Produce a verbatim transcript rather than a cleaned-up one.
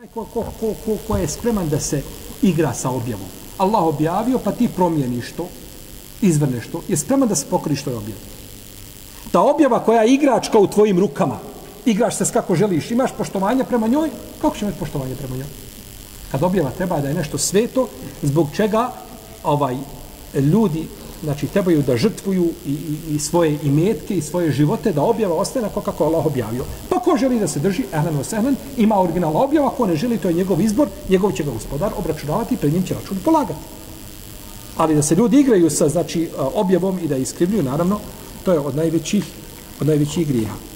ko, ko, ko, ko, ko je spreman da se igra sa objavom. Allah objavio, pa ti promijeniš to, izvrneš to, je spreman da se pokriš toj objavi. Ta objava koja je igračka u tvojim rukama, igraš se s kako želiš, imaš poštovanje prema njoj, kako će imati poštovanje prema njoj? Kad objava treba da je nešto sveto, zbog čega ovaj ljudi znači trebaju da žrtvuju i, i, i svoje imetke i svoje živote, da objava ostane onako kako Allah objavio. Pa ko želi da se drži, ehlan wa sehlan, ima original objava, ko ne želi, to je njegov izbor, njegov će ga gospodar obračunavati i pred njim će račun polagati. Ali da se ljudi igraju sa znači objavom i da iskrivljuju, naravno, to je od najvećih, od najvećih grijeha.